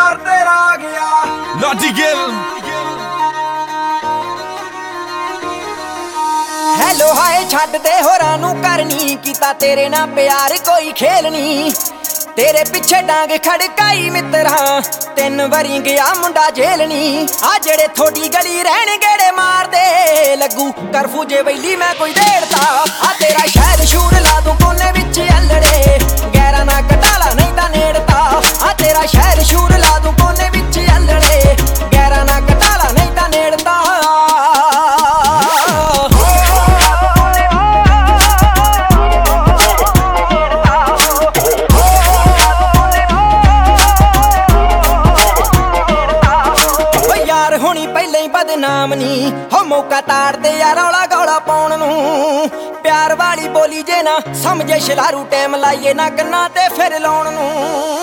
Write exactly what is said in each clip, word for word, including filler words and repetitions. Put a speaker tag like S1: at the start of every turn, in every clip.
S1: ਯਾਰ ਤੇਰਾ ਆ ਗਿਆ
S2: ਲਾਡੀ ਗਿੱਲ।
S3: ਹੈਲੋ ਹਾਏ ਛੱਡ ਦੇ ਹੋਰਾਂ ਨੂੰ ਕਰਨੀ, ਕੀਤਾ ਤੇਰੇ ਨਾਲ ਪਿਆਰ ਕੋਈ ਖੇਲ ਨੀ। ਤੇਰੇ ਪਿੱਛੇ ਡਾਂਗ ਖੜਕਾਈ ਮਿੱਤਰਾਂ, ਤਿੰਨ ਵਾਰੀ ਗਿਆ ਮੁੰਡਾ ਜੇਲ੍ਹ ਨੀ। ਆ ਜਿਹੜੇ ਥੋੜੀ ਗਲੀ ਰਹਿਣ ਗੇੜੇ ਮਾਰਦੇ, ਲੱਗੂ ਕਰਫੂ ਜੇ ਵੈਲੀ ਮੈਂ ਕੋਈ ਢੇੜਤਾ। ਆ ਤੇਰਾ ਸ਼ਹਿਰ ਸ਼ੂਰ ਲਾ ਦੂੰ ਕੋਨੇ ਵਿੱਚ ਅਲੜੇ, ਗੈਰਾਂ ਨਾ ਕਟਾਲਾ ਨਹੀਂ ਤਾਂ ਨੇੜਤਾ। ਆ ਤੇਰਾ ਸ਼ਹਿਰ ਸ਼ੂਰ ਲਾ ਦੂੰ ਕੋਨੇ ਵਿੱਚ ਅਲੜੇ, ਗੈਰਾਂ ਨਾ ਕਟਾਲਾ ਨਹੀਂ ਤਾਂ ਨੇੜਤਾ। ਹੁਣੀ ਪਹਿਲਾਂ ਹੀ ਬਦਨਾਮ ਨੀ ਹੋ, ਮੌਕਾ ਤਾੜਦੇ ਯਾਰ ਰੌਲਾ ਗੌਲਾ ਪਾਉਣ ਨੂੰ। ਪਿਆਰ ਵਾਲੀ ਬੋਲੀ ਜੇ ਨਾ ਸਮਝੇ ਸ਼ਲਾਰੂ, ਟਾਈਮ ਲਾਈਏ ਨਾ ਕੰਨਾਂ ਤੇ ਫਿਰ ਲਾਉਣ ਨੂੰ।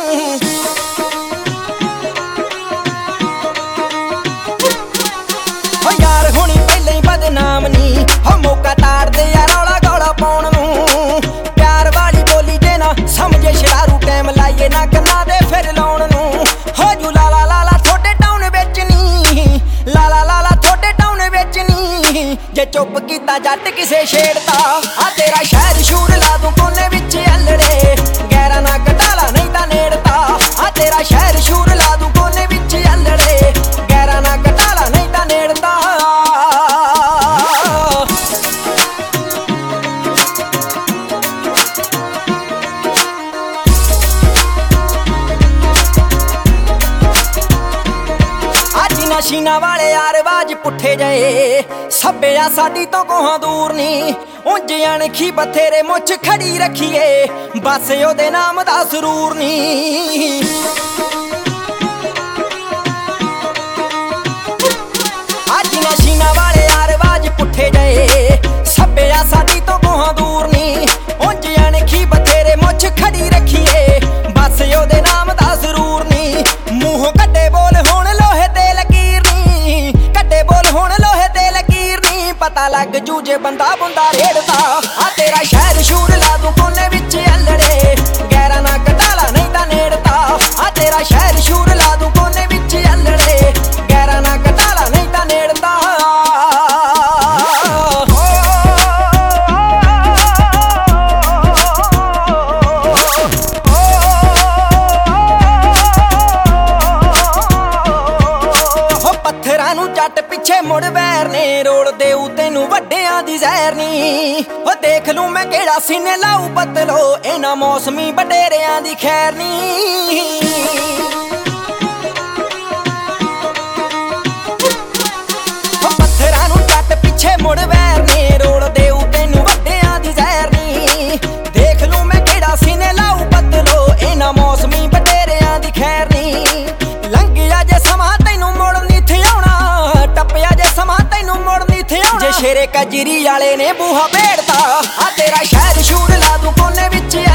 S3: ਹੋ ਯਾਰ ਹੁਣੀ ਪਹਿਲਾਂ ਹੀ ਬਦਨਾਮ ਨੀ ਹੋ, ਮੌਕਾ ਤਾੜਦੇ ਯਾਰ ਰੌਲਾ ਗੌਲਾ ਪਾਉਣ ਨੂੰ। ਪਿਆਰ ਵਾਲੀ ਬੋਲੀ ਜੇ ਨਾ ਸਮਝੇ ਸ਼ਲਾਰੂ, ਟਾਈਮ ਲਾਈਏ ਨਾ ਕੰਨਾਂ ਤੇ ਫਿਰ ਲਾਉਣ ਨੂੰ। ਹੋ ਜੂ ਲਾਲਾ ਲਾਲਾ ਥੋੜੇ ਟਾਊਨ ਵਿੱਚ ਨੀ, ਲਾਲਾ ਲਾਲਾ ਥੋੜੇ ਟਾਊਨ ਵਿੱਚ ਨੀ। ਜੇ ਚੁੱਪ ਕੀਤਾ ਜੱਟ ਕਿਸੇ ਛੇੜਤਾ। ਆ ਤੇਰਾ ਸ਼ਹਿਰ ਸ਼ੂਰ ਲਾ ਦੂੰ ਕੋਨੇ ਵਿੱਚ ਅਲੜੇ, ਗੈਰਾਂ ਨਾ ਕਟਾਲਾ ਨਹੀਂ ਤਾਂ ਨੇੜਤਾ। ਆ ਤੇਰਾ ਸ਼ਹਿਰ ਸ਼ੂਰ ਲਾ ਦੂੰ ਕੋਨੇ ਵਿੱਚ ਅਲੜੇ, ਗੈਰਾਂ ਨਾ ਕਟਾਲਾ ਨਹੀਂ ਤਾਂ ਨੇੜਤਾ। ਸ਼ੀਨਾ ਵਾਲੇ ਯਾਰ ਬਾਜ ਪੁੱਠੇ ਜਏ, ਸੱਭਿਆ ਸਾਡੀ ਤੋਂ ਕੋਹਾਂ ਦੂਰ ਨੀ। ਉਂਝ ਅਣਖੀ ਬਥੇਰੇ ਮੁੱਛ ਖੜੀ ਰੱਖੀਏ, ਬਸ ਉਹਦੇ ਨਾਮ ਦਾ ਸਰੂਰ ਨੀ। ਅੱਜ ਨਾ ਸ਼ੀਨਾ ਵਾਲੇ ਯਾਰ ਬਾਜ ਪੁੱਠੇ ਜਏ, ਸੱਭਿਆ ਸਾਡੀ ਤੋਂ ਕੋਹਾਂ ਦੂਰ ਨੀ। ਉਂਝ ਅਣਖੀ ਬਥੇਰੇ ਮੁੱਛ ਖੜੀ ਰੱਖੀਏ, ਬਸ ਉਹਦੇ ਨਾਮ ਦਾ ਸਰੂਰ ਨੀ। ਮੂੰਹ ਕੱਢੇ ਬੋਲ ਹੁਣ ਲੋਹੇ ਤੇ ਕੱਡੇ ਬੋਲ ਹੁਣ ਲੋਹੇ ਤੇ ਲਕੀਰ ਨੀ। ਪਤਾ ਲੱਗ ਜੂ ਜੇ ਬੰਦਾ ਬੁੰਦਾ ਰੇੜਦਾ। ਆ ਤੇਰਾ ਸ਼ਹਿਰ ਸ਼ੂਰ ਲਾ ਦੂੰ ਕੋਨੇ ਵਿੱਚ ਅਲੜੇ, ਗੈਰਾਂ ਨਾ ਕਟਾਲਾ ਨਹੀਂ ਤਾਂ ਨੇੜਤਾ। ਆ ਤੇਰਾ ਸ਼ਹਿਰ ਸ਼ੂਰ ਲਾ ਦੂੰ ਕੋਨੇ ਵਿੱਚ ਅਲੜੇ, ਗੈਰਾਂ ਨਾ ਕਟਾਲਾ ਨਹੀਂ ਤਾਂ ਨੇੜਤਾ। ਨੂੰ ਜੱਟ ਪਿੱਛੇ ਮੁੜ ਵੈਰ ਨੇ, ਰੋਲ ਦੇਊ ਤੈਨੂੰ ਵੱਡਿਆਂ ਦੀ ਜ਼ਹਿਰ ਨੀ। ਉਹ ਦੇਖ ਲੂੰ ਮੈਂ ਕਿਹੜਾ ਸੀਨੇ ਲਾਊ ਬਦਲੋ, ਇਹਨਾਂ ਮੌਸਮੀ ਵਡੇਰਿਆਂ ਦੀ ਖੈਰ ਨੀ। ਉਹ ਪੱਥਰਾਂ ਨੂੰ ਜੱਟ ਪਿੱਛੇ ਮੁੜ ਵੈਰ ਨੇ, ਰੋਲ ਦੇਊ ਤੈਨੂੰ ਵੱਡਿਆਂ ਦੀ ਜ਼ਹਿਰ ਨੀ। ਦੇਖ ਲੂੰ ਮੈਂ ਕਿਹੜਾ ਸੀਨੇ ਲਾਊ ਬਦਲੋ, ਇਹਨਾਂ ਮੌਸਮੀ ਵਡੇਰਿਆਂ ਦੀ ਖੈਰ ਨੀ। ਲੰਘਿਆ ਜੇ ਸਮਾਂ ਤੈਨੂੰ ਮੁੜ ਨੀ ਥਿਆਉਣਾ, ਟੱਪਿਆ ਜੇ ਸਮਾਂ ਤੈਨੂੰ ਮੁੜ ਨੀ ਥਿਆਉਣਾ। ਜੇ ਸ਼ੇਰੇ ਕਜਰੀ ਵਾਲੇ ਨੇ ਬੂਹਾ ਭੇੜਤਾ। ਆ ਤੇਰਾ ਸ਼ਹਿਰ ਸ਼ੂਰ ਲਾ ਦੂੰ ਕੋਨੇ ਵਿੱਚ